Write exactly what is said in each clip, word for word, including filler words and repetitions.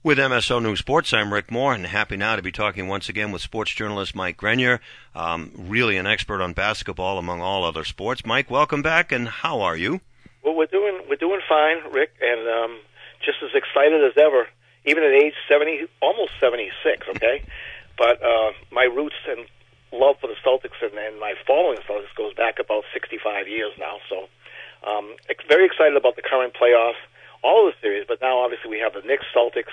With M S O News Sports, I'm Rick Moore, and happy now to be talking once again with sports journalist Mike Grenier, um, really an expert on basketball among all other sports. Mike, welcome back, and how are you? Well, we're doing we're doing fine, Rick, and um, just as excited as ever, even at age seventy, almost seventy-six. Okay, but uh, my roots and love for the Celtics and, and my following the Celtics goes back about sixty-five years now. So, um, very excited about the current playoffs, all of the series. But now, obviously, we have the Knicks, Celtics.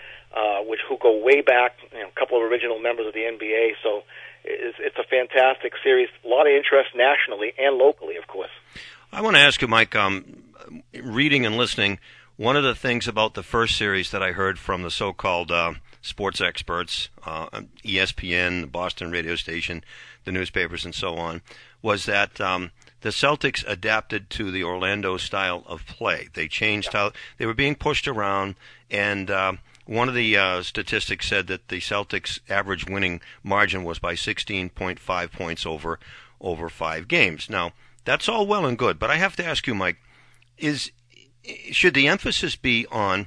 Uh, which who go way back, you know, a couple of original members of the N B A. So it's, it's a fantastic series. A lot of interest nationally and locally, of course. I want to ask you, Mike, um, reading and listening, one of the things about the first series that I heard from the so-called uh, sports experts, uh, E S P N, the Boston radio station, the newspapers, and so on, was that um, the Celtics adapted to the Orlando style of play. They changed yeah. how they were being pushed around, and uh, one of the uh, statistics said that the Celtics' average winning margin was by sixteen point five points over over five games. Now, that's all well and good, but I have to ask you, Mike, is should the emphasis be on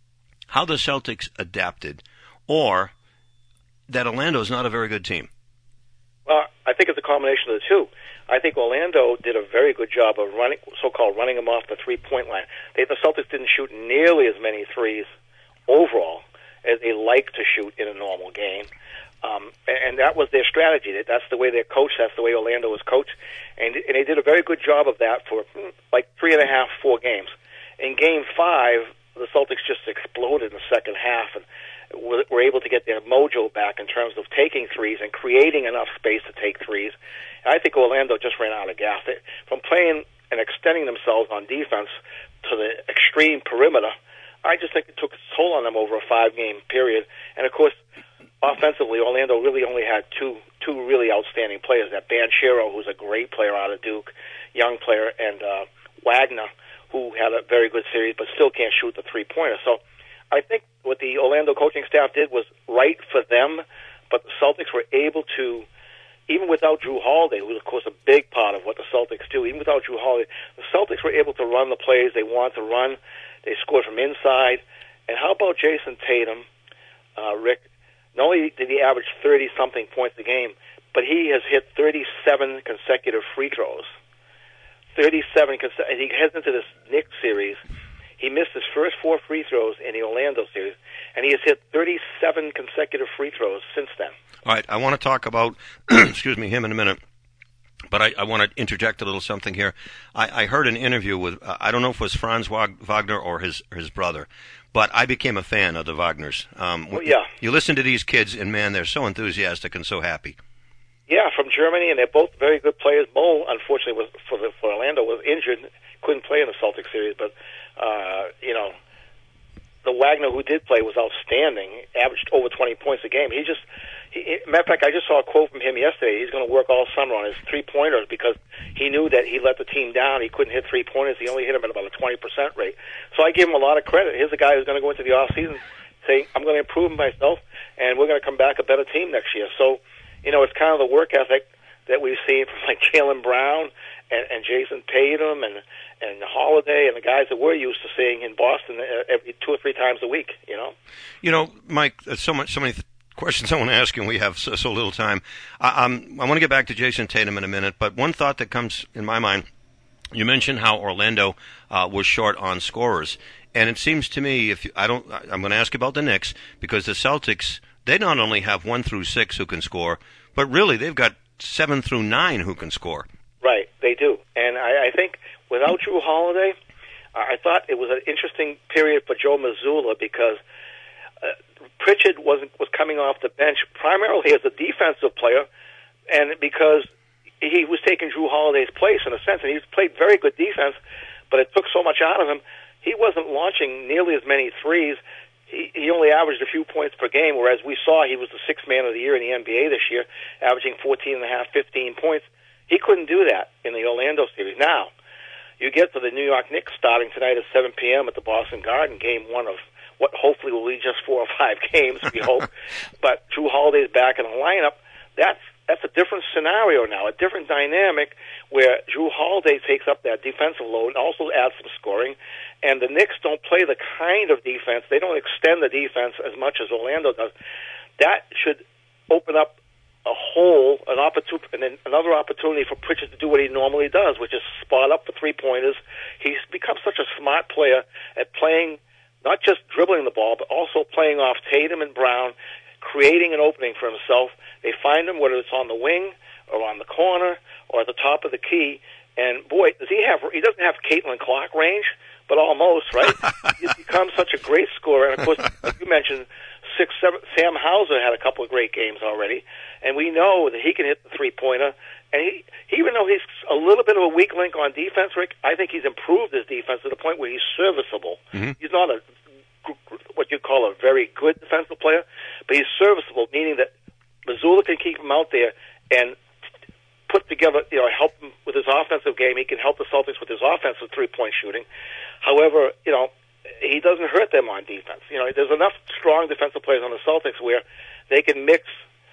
how the Celtics adapted, or that Orlando is not a very good team? Well, I think it's a combination of the two. I think Orlando did a very good job of running, so-called running them off the three-point line. They, the Celtics didn't shoot nearly as many threes overall as they like to shoot in a normal game. Um, and, and that was their strategy. That's the way they're coached. That's the way Orlando was coached. And, and they did a very good job of that for like three and a half, four games. In game five, the Celtics just exploded in the second half and were, were able to get their mojo back in terms of taking threes and creating enough space to take threes. And I think Orlando just ran out of gas. They, from playing and extending themselves on defense to the extreme perimeter, I just think it took its toll on them over a five-game period. And, of course, offensively, Orlando really only had two two really outstanding players. That Banchero, who's a great player out of Duke, young player, and uh, Wagner, who had a very good series but still can't shoot the three-pointer. So I think what the Orlando coaching staff did was right for them, but the Celtics were able to, even without Drew Holiday, who was, of course, a big part of what the Celtics do, even without Drew Holiday, the Celtics were able to run the plays they wanted to run. They scored from inside. And how about Jason Tatum, uh, Rick? Not only did he average thirty-something points a game, but he has hit thirty-seven consecutive free throws. thirty-seven conse- and he heads into this Knicks series. He missed his first four free throws in the Orlando series, and he has hit thirty-seven consecutive free throws since then. All right, I want to talk about, excuse me, him in a minute. But I, I want to interject a little something here. I, I heard an interview with, uh, I don't know if it was Franz Wagner or his his brother, but I became a fan of the Wagners. Um, oh, yeah. You listen to these kids, and, man, they're so enthusiastic and so happy. Yeah, from Germany, and they're both very good players. Mo, unfortunately, was for, the, for Orlando, was injured, couldn't play in the Celtics series, but, uh, you know, the Wagner who did play was outstanding, averaged over twenty points a game. He just... He, matter of fact, I just saw a quote from him yesterday. He's going to work all summer on his three-pointers because he knew that he let the team down. He couldn't hit three-pointers. He only hit them at about a twenty percent rate. So I give him a lot of credit. Here's a guy who's going to go into the off-season saying, I'm going to improve myself, and we're going to come back a better team next year. So, you know, it's kind of the work ethic that we've seen from, like, Jaylen Brown and, and Jason Tatum and, and Holiday and the guys that we're used to seeing in Boston every two or three times a week, you know? You know, Mike, there's so much, so many th- questions I want to ask you, and we have so, so little time. I, um, I want to get back to Jason Tatum in a minute, but one thought that comes in my mind, you mentioned how Orlando uh, was short on scorers, and it seems to me, if you, I don't, I'm going to ask you about the Knicks, because the Celtics, they not only have one through six who can score, but really they've got seven through nine who can score. Right, they do, and I, I think without Drew Holiday, I thought it was an interesting period for Joe Mazzulla because Uh, Pritchard wasn't was coming off the bench primarily as a defensive player, and because he was taking Drew Holiday's place in a sense, and he's played very good defense, but it took so much out of him. He wasn't launching nearly as many threes. He, he only averaged a few points per game, whereas we saw he was the sixth man of the year in the N B A this year, averaging fourteen and a half, fifteen points. He couldn't do that in the Orlando series. Now, you get to the New York Knicks starting tonight at seven p.m. at the Boston Garden, game one of what hopefully will be just four or five games, we hope. But Drew Holiday's back in the lineup. That's that's a different scenario now, a different dynamic where Jrue Holiday takes up that defensive load and also adds some scoring, and the Knicks don't play the kind of defense. They don't extend the defense as much as Orlando does. That should open up a hole, an opportunity, and then another opportunity for Pritchard to do what he normally does, which is spot up for three-pointers. He's become such a smart player at playing, not just dribbling the ball, but also playing off Tatum and Brown, creating an opening for himself. They find him, whether it's on the wing or on the corner or at the top of the key. And boy, does he have, he doesn't have Caitlin Clark range, but almost, right? He's become such a great scorer. And of course, as you mentioned, six, seven, Sam Hauser had a couple of great games already. And we know that he can hit the three-pointer. And he, even though he's a little bit of a weak link on defense, Rick, I think he's improved his defense to the point where he's serviceable. Mm-hmm. He's not a what you call a very good defensive player, but he's serviceable, meaning that Mazzulla can keep him out there and put together, you know, help him with his offensive game. He can help the Celtics with his offensive three-point shooting. However, you know, he doesn't hurt them on defense. You know, there's enough strong defensive players on the Celtics where they can mix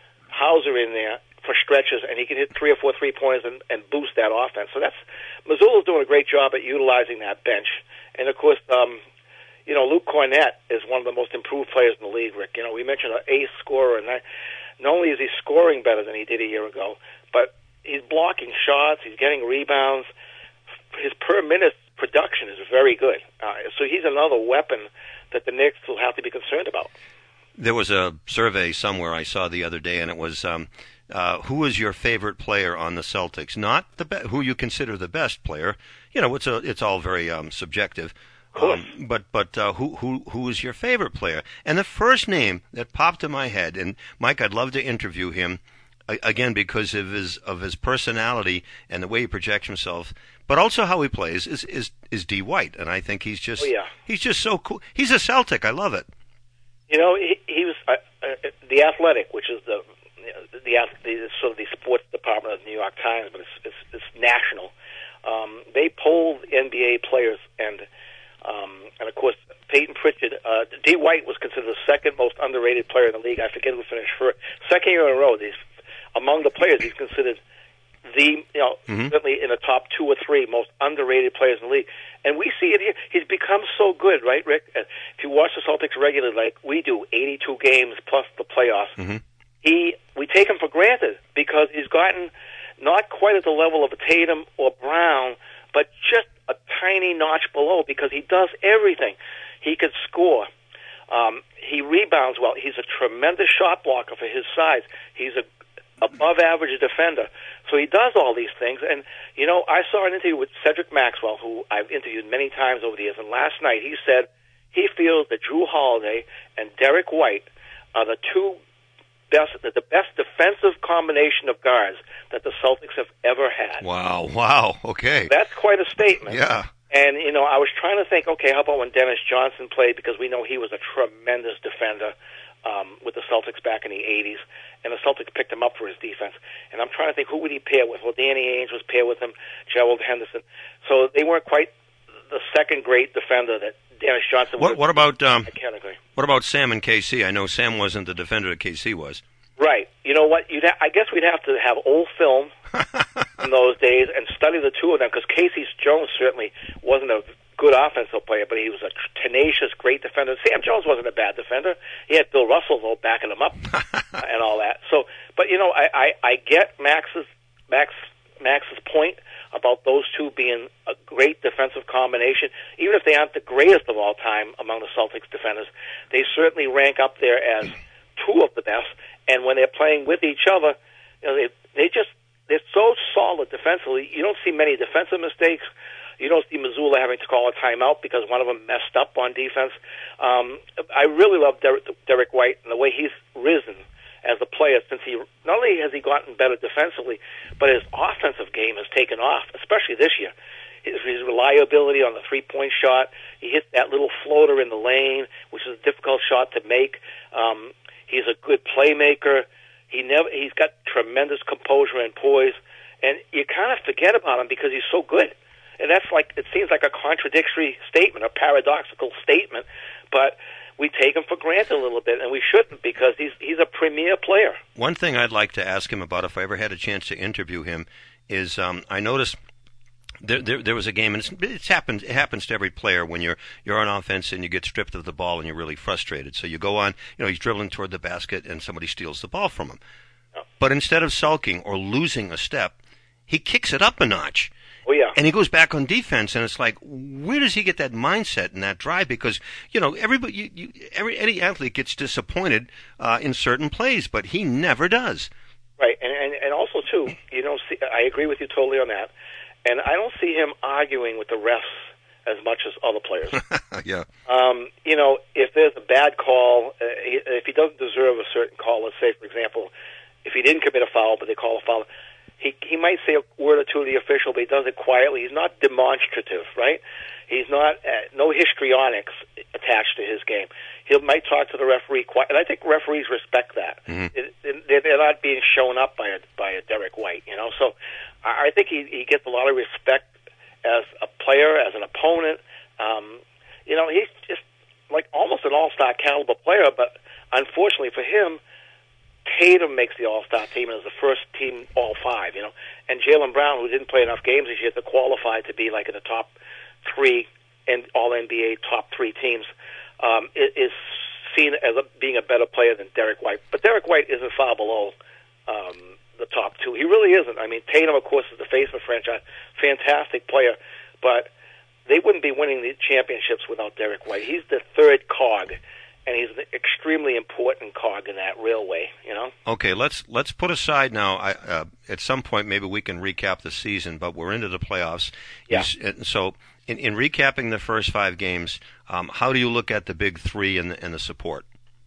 Hauser in there for stretches, and he can hit three or four three-pointers and, and boost that offense. So that's Mazzulla's doing a great job at utilizing that bench. And, of course, um, you know, Luke Cornett is one of the most improved players in the league, Rick. You know, we mentioned an ace scorer, and that, not only is he scoring better than he did a year ago, but he's blocking shots, he's getting rebounds. His per-minute production is very good. Uh, so he's another weapon that the Knicks will have to be concerned about. There was a survey somewhere I saw the other day, and it was um, uh, who is your favorite player on the Celtics? Not the be- who you consider the best player. You know, it's a, it's all very um, subjective. Um, but but uh, who who who is your favorite player? And the first name that popped in my head, and Mike, I'd love to interview him uh, again because of his of his personality and the way he projects himself, but also how he plays is is is D. White, and I think he's just oh, yeah. he's just so cool. He's a Celtic. I love it. You know, he, he was uh, uh, the Athletic, which is the you know, the, the, the sort of the sports department of the New York Times, but it's it's, it's national. Um, they polled N B A players and. Um, and, of course, Peyton Pritchard, uh, D. White was considered the second most underrated player in the league. I forget who finished first. Second year in a row, he's, among the players, he's considered the, you know, mm-hmm. certainly in the top two or three most underrated players in the league. And we see it here. He's become so good, right, Rick? If you watch the Celtics regularly like we do, eighty-two games plus the playoffs, mm-hmm. he we take him for granted because he's gotten not quite at the level of a Tatum or Brown, but just a tiny notch below because he does everything. He can score. Um, he rebounds well. He's a tremendous shot blocker for his size. He's a above-average defender. So he does all these things. And, you know, I saw an interview with Cedric Maxwell, who I've interviewed many times over the years, and last night he said he feels that Jrue Holiday and Derek White are the two best, the best defensive combination of guards that the Celtics have ever had. Wow, wow, okay. That's quite a statement. Yeah. And, you know, I was trying to think, okay, how about when Dennis Johnson played, because we know he was a tremendous defender um, with the Celtics back in the eighties, and the Celtics picked him up for his defense. And I'm trying to think, who would he pair with? Well, Danny Ainge was paired with him, Gerald Henderson. So they weren't quite the second great defender that Dennis Johnson what, was. What about um, what about Sam and K C? I know Sam wasn't the defender that K C was. Right. You know what? You'd ha- I guess we'd have to have old film in those days and study the two of them, because Casey Jones certainly wasn't a good offensive player, but he was a tenacious, great defender. Sam Jones wasn't a bad defender. He had Bill Russell, though, backing him up and all that. So, but, you know, I, I, I get Max's, Max, Max's point about those two being a great defensive combination. Even if they aren't the greatest of all time among the Celtics defenders, they certainly rank up there as two of the best. And when they're playing with each other, you know, they they just they're so solid defensively. You don't see many defensive mistakes. You don't see Mazzulla having to call a timeout because one of them messed up on defense. Um, I really love Derek, Derek White and the way he's risen as a player since he not only has he gotten better defensively, but his offensive game has taken off, especially this year. His, his reliability on the three-point shot. He hits that little floater in the lane, which is a difficult shot to make. Um, He's a good playmaker. He never. He's got tremendous composure and poise, and you kind of forget about him because he's so good. And that's like it seems like a contradictory statement, a paradoxical statement. But we take him for granted a little bit, and we shouldn't, because he's he's a premier player. One thing I'd like to ask him about, if I ever had a chance to interview him, is um, I noticed there, there there was a game, and it's, it's happened it happens to every player when you're you're on offense and you get stripped of the ball and you're really frustrated. So you go on, you know, he's dribbling toward the basket and somebody steals the ball from him. Oh. But instead of sulking or losing a step, he kicks it up a notch. Oh, yeah. And he goes back on defense, and it's like, where does he get that mindset and that drive? Because, you know, everybody, you, you, every any athlete gets disappointed uh, in certain plays, but he never does. Right, and, and and also too, you don't see. I agree with you totally on that, and I don't see him arguing with the refs as much as other players. Yeah. Um, you know, if there's a bad call, uh, he, if he doesn't deserve a certain call, let's say, for example, if he didn't commit a foul, but they call a foul. He he might say a word or two to the official, but he does it quietly. He's not demonstrative, right? He's not uh, no histrionics attached to his game. He might talk to the referee quiet, and I think referees respect that. Mm-hmm. It, it, they're not being shown up by a by a Derek White, you know. So I, I think he he gets a lot of respect as a player, as an opponent. Um, you know, he's just like almost an all-star caliber player, but unfortunately for him, Tatum makes the All-Star team and is the first team All-Five, you know. And Jaylen Brown, who didn't play enough games this year to qualify to be like in the top three and All-N B A top three teams, um, is seen as a, being a better player than Derek White. But Derek White isn't far below um, the top two. He really isn't. I mean, Tatum, of course, is the face of the franchise. Fantastic player. But they wouldn't be winning the championships without Derek White. He's the third cog. And he's an extremely important cog in that railway, you know. Okay, let's let's put aside now. I, uh, at some point, maybe we can recap the season, but we're into the playoffs. Yeah. You, so, in, in recapping the first five games, um, how do you look at the big three and the, and the support?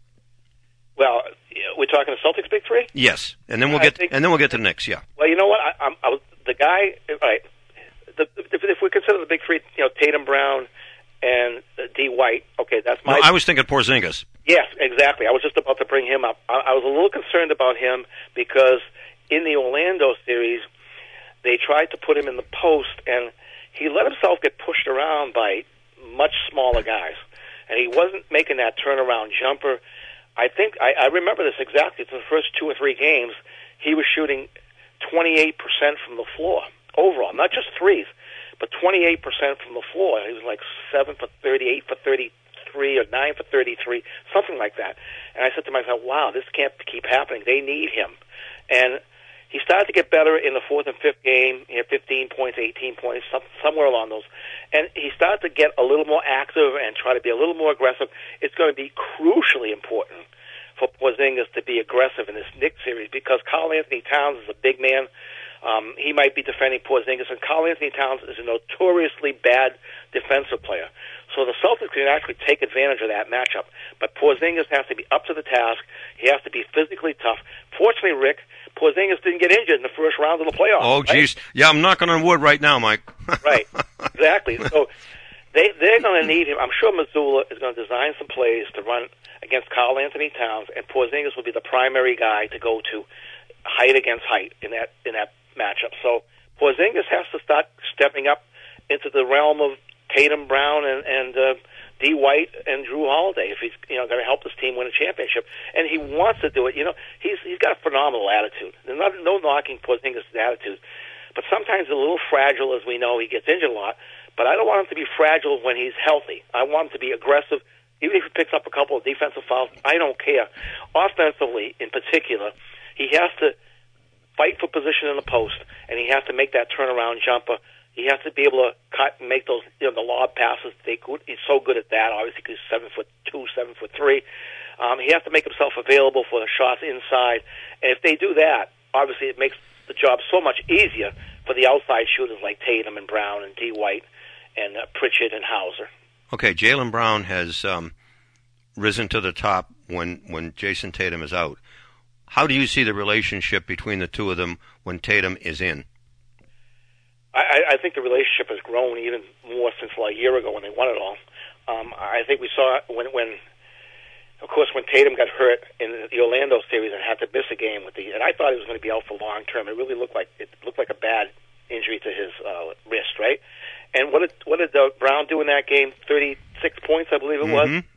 Well, we're talking the Celtics big three. Yes, and then we'll I get think, and then we'll get to the Knicks. Yeah. Well, you know what? I, I'm, I was the guy. All right. The, if, if we consider the big three, you know, Tatum, Brown, and uh, D. White. Okay, that's my. No, I was thinking Porzingis. Yes, exactly. I was just about to bring him up. I, I was a little concerned about him because in the Orlando series, they tried to put him in the post, and he let himself get pushed around by much smaller guys, and he wasn't making that turnaround jumper. I think I, I remember this exactly. For the first two or three games, he was shooting twenty-eight percent from the floor overall, not just threes, but twenty-eight percent from the floor. He was like seven for thirty-eight for thirty-three or nine for thirty-three, something like that. And I said to myself, wow, this can't keep happening. They need him. And he started to get better in the fourth and fifth game. He had fifteen points, eighteen points, some, somewhere along those. And he started to get a little more active and try to be a little more aggressive. It's going to be crucially important for Porzingis to be aggressive in this Knicks series because Karl Anthony Towns is a big man. Um, he might be defending Porzingis, and Karl Anthony Towns is a notoriously bad defensive player. So the Celtics can actually take advantage of that matchup. But Porzingis has to be up to the task. He has to be physically tough. Fortunately, Rick, Porzingis didn't get injured in the first round of the playoffs. Oh, geez. Right? Yeah, I'm knocking on wood right now, Mike. Right, exactly. So they, they're going to need him. I'm sure Missoula is going to design some plays to run against Karl Anthony Towns, and Porzingis will be the primary guy to go to height against height in that in that matchup. So Porzingis has to start stepping up into the realm of Tatum, Brown, and, and uh, D. White and Drew Holiday if he's you know going to help this team win a championship. And he wants to do it. You know, he's he's got a phenomenal attitude. There's not, no knocking Porzingis' attitude, but sometimes a little fragile, as we know. He gets injured a lot. But I don't want him to be fragile when he's healthy. I want him to be aggressive. Even if he picks up a couple of defensive fouls, I don't care. Offensively, in particular, he has to fight for position in the post, and he has to make that turnaround jumper. He has to be able to cut and make those, you know, the lob passes. They good. He's so good at that. Obviously, he's seven foot two, seven foot three. Um, he has to make himself available for the shots inside. And if they do that, obviously, it makes the job so much easier for the outside shooters like Tatum and Brown and D. White and uh, Pritchard and Hauser. Okay, Jaylen Brown has um, risen to the top when when Jason Tatum is out. How do you see the relationship between the two of them when Tatum is in? I, I think the relationship has grown even more since like a year ago when they won it all. Um, I think we saw when, when, of course, when Tatum got hurt in the Orlando series and had to miss a game with the, and I thought he was going to be out for long term. It really looked like it looked like a bad injury to his uh, wrist, right? And what did what did uh, Brown do in that game? Thirty-six points, I believe it mm-hmm. was.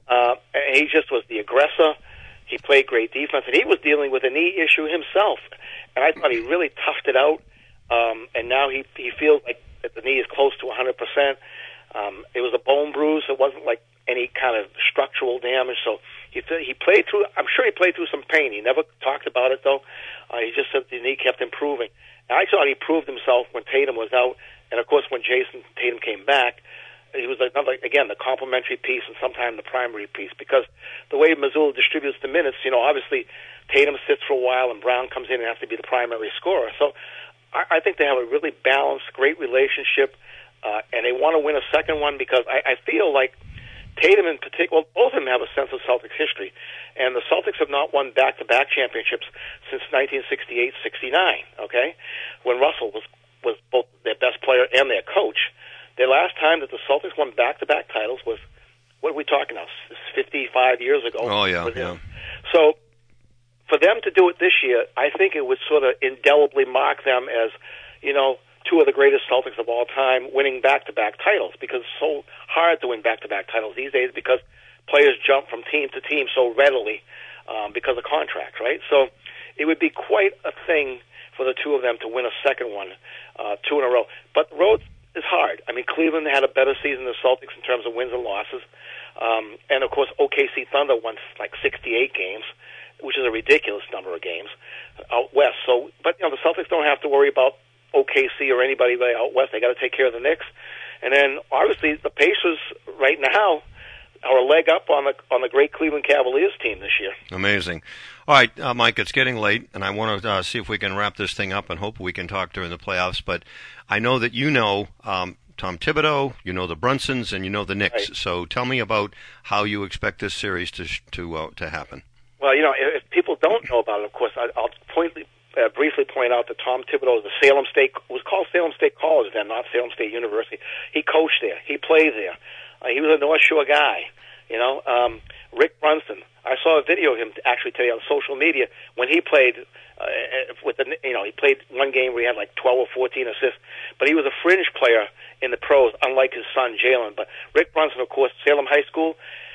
Uh, and he just was the aggressor. He played great defense, and he was dealing with a knee issue himself. And I thought he really toughed it out. Um, and now he he feels like that the knee is close to one hundred percent. Um, it was a bone bruise. It wasn't like any kind of structural damage. So he he played through. I'm sure he played through some pain. He never talked about it though. Uh, he just said the knee kept improving. And I thought he proved himself when Tatum was out, and of course when Jason Tatum came back, he was another, again, the complementary piece and sometimes the primary piece, because the way Missoula distributes the minutes, you know, obviously Tatum sits for a while and Brown comes in and has to be the primary scorer. So I, I think they have a really balanced, great relationship, uh, and they want to win a second one because I, I feel like Tatum in particular, well, both of them have a sense of Celtics history, and the Celtics have not won back-to-back championships since nineteen sixty-eight sixty-nine, okay, when Russell was, was both their best player and their coach. The last time that the Celtics won back-to-back titles was, what are we talking now, fifty-five years ago. Oh, yeah, yeah. So for them to do it this year, I think it would sort of indelibly mark them as, you know, two of the greatest Celtics of all time winning back-to-back titles, because it's so hard to win back-to-back titles these days because players jump from team to team so readily um, because of contracts, right? So it would be quite a thing for the two of them to win a second one, uh, two in a row. But the road is hard. I mean, Cleveland had a better season than the Celtics in terms of wins and losses. Um, and, of course, O K C Thunder won like sixty-eight games, which is a ridiculous number of games out west. So, but, you know, the Celtics don't have to worry about O K C or anybody out west. They got to take care of the Knicks. And then, obviously, the Pacers right now are a leg up on the on the great Cleveland Cavaliers team this year. Amazing. All right, uh, Mike, it's getting late, and I want to uh, see if we can wrap this thing up and hope we can talk during the playoffs. But I know that you know um, Tom Thibodeau, you know the Brunsons, and you know the Knicks. Right. So tell me about how you expect this series to to uh, to happen. Well, you know, if, if people don't know about it, of course, I, I'll point, uh, briefly point out that Tom Thibodeau is the Salem State, was called Salem State College then, not Salem State University. He coached there. He played there. Uh, he was a North Shore guy, you know. Um, Rick Brunson, I saw a video of him actually today on social media when he played uh, with the, you know, he played one game where he had like twelve or fourteen assists, but he was a fringe player in the pros, unlike his son Jalen. But Rick Brunson, of course, Salem High School,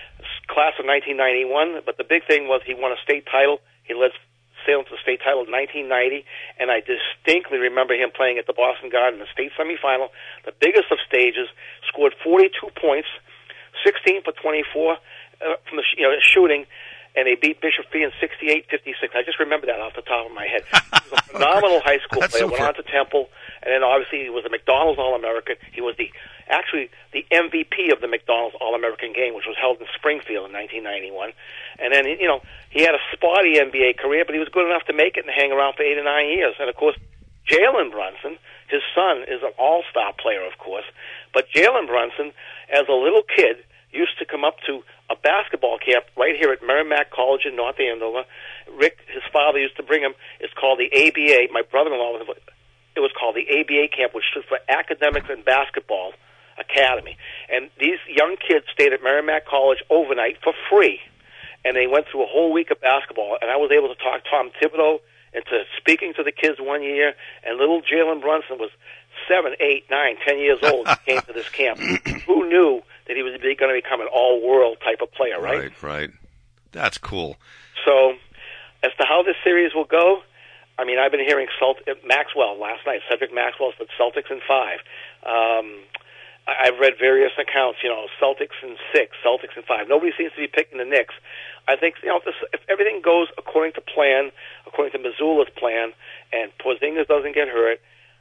class of nineteen ninety-one, but the big thing was he won a state title. He led Salem to the state title in nineteen ninety, and I distinctly remember him playing at the Boston Garden in the state semifinal, the biggest of stages, scored forty-two points, sixteen for twenty-four uh, from the you know shooting, and they beat Bishop Fee in sixty-eight fifty-six. I just remember that off the top of my head. He was a phenomenal high school player, went on to Temple, and then obviously he was a McDonald's All-American. He was the actually the M V P of the McDonald's All-American game, which was held in Springfield in nineteen ninety-one. And then, you know, he had a spotty N B A career, but he was good enough to make it and hang around for eight or nine years. And, of course, Jalen Brunson, his son, is an all-star player, of course. But Jalen Brunson, as a little kid, used to come up to a basketball camp right here at Merrimack College in North Andover. Rick, his father, used to bring him. It's called the A B A. My brother-in-law was it was called the A B A camp, which stood for Academics and Basketball Academy. And these young kids stayed at Merrimack College overnight for free, and they went through a whole week of basketball. And I was able to talk Tom Thibodeau into speaking to the kids one year, and little Jalen Brunson was seven, eight, nine, ten years old when he came to this camp. Who knew that he was going to become an all-world type of player, right? Right, right. That's cool. So, as to how this series will go, I mean, I've been hearing Celt- Maxwell last night. Cedric Maxwell said Celtics in five. Um, I've read various accounts, you know, Celtics in six, Celtics in five. Nobody seems to be picking the Knicks. I think, you know, this, if everything goes according to plan, according to Missoula's plan, and Porzingis doesn't get hurt,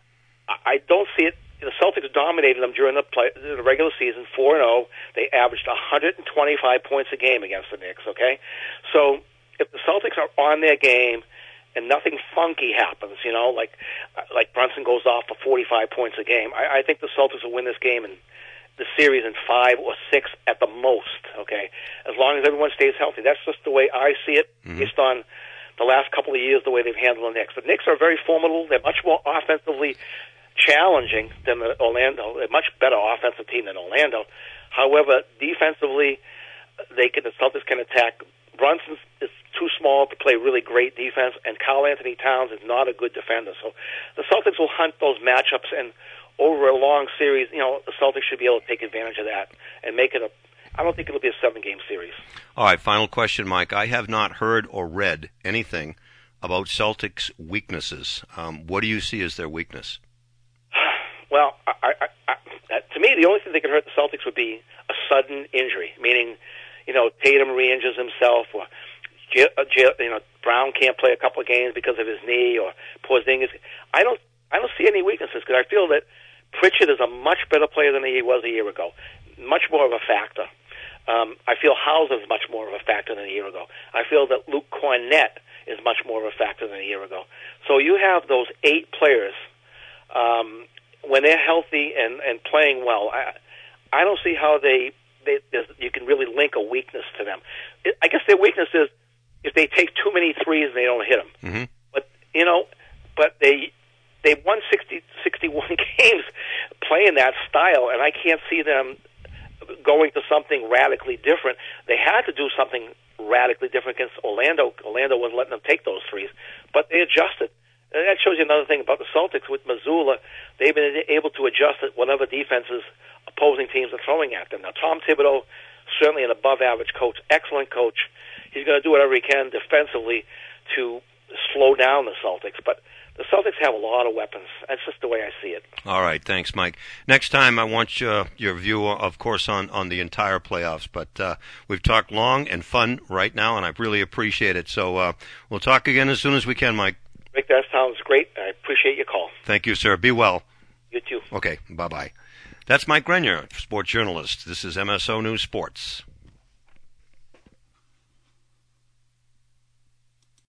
I don't see it. The Celtics dominated them during the, play, the regular season, four and oh. They averaged one hundred twenty-five points a game against the Knicks, okay? So if the Celtics are on their game and nothing funky happens, you know, like like Brunson goes off for forty-five points a game, I, I think the Celtics will win this game in the series in five or six at the most, okay? As long as everyone stays healthy. That's just the way I see it, mm-hmm. based on the last couple of years, the way they've handled the Knicks. The Knicks are very formidable. They're much more offensively challenging than the Orlando. A much better offensive team than Orlando. However, defensively, they can, the Celtics can attack. Brunson is too small to play really great defense, and Karl Anthony Towns is not a good defender. So the Celtics will hunt those matchups, and over a long series, you know, the Celtics should be able to take advantage of that and make it a I don't think it'll be a seven-game series. All right, final question, Mike. I have not heard or read anything about Celtics' weaknesses. Um, what do you see as their weakness? Well, I, I, I, to me, the only thing that could hurt the Celtics would be a sudden injury, meaning, you know, Tatum re-injures himself, or you know, Brown can't play a couple of games because of his knee, or Porzingis. I don't, I don't see any weaknesses because I feel that Pritchard is a much better player than he was a year ago, much more of a factor. Um, I feel Hauser is much more of a factor than a year ago. I feel that Luke Cornett is much more of a factor than a year ago. So you have those eight players. Um, when they're healthy and, and playing well, I, I don't see how they, they you can really link a weakness to them. It, I guess their weakness is if they take too many threes and they don't hit them. Mm-hmm. But, you know, but they they won sixty, sixty-one games playing that style, and I can't see them going to something radically different. They had to do something radically different against Orlando. Orlando wasn't letting them take those threes, but they adjusted. And that shows you another thing about the Celtics with Mazzulla. They've been able to adjust at whatever defenses opposing teams are throwing at them. Now, Tom Thibodeau, certainly an above-average coach, excellent coach. He's going to do whatever he can defensively to slow down the Celtics. But the Celtics have a lot of weapons. That's just the way I see it. All right, thanks, Mike. Next time, I want uh, your view, of course, on, on the entire playoffs. But uh, we've talked long and fun right now, and I really appreciate it. So uh, we'll talk again as soon as we can, Mike. Rick, that sounds great. I appreciate your call. Thank you, sir. Be well. You too. Okay, bye-bye. That's Mike Grenier, sports journalist. This is M S O News Sports.